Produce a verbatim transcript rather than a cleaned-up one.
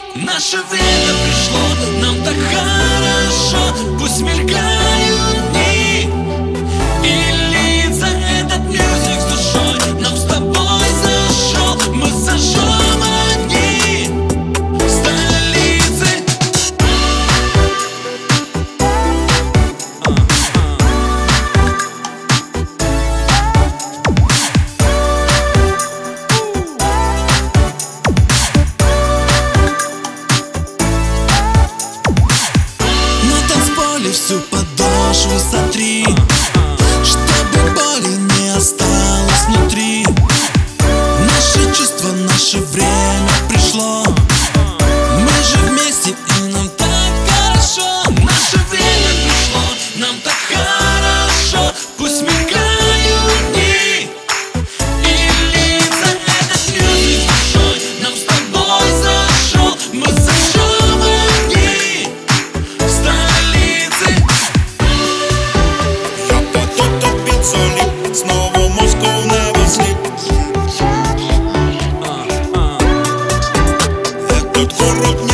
Наше время пришло, нам так хорошо. Пусть мелькают дни и льется этот мьюзик с душой. Нам с тобой зашел, мы зажжем огни столицы. Всю подошву сотри, чтобы боли не осталось внутри. Наше чувство, наше время пришло. Мы же вместе, и нам так хорошо. Наше время пришло, нам так хорошо. Пусть мелькают дни и льется этот мьюзик с душой. Нам с тобой зашел, мы зажжем огни столицы. Снова Moscow never sleep. Этот город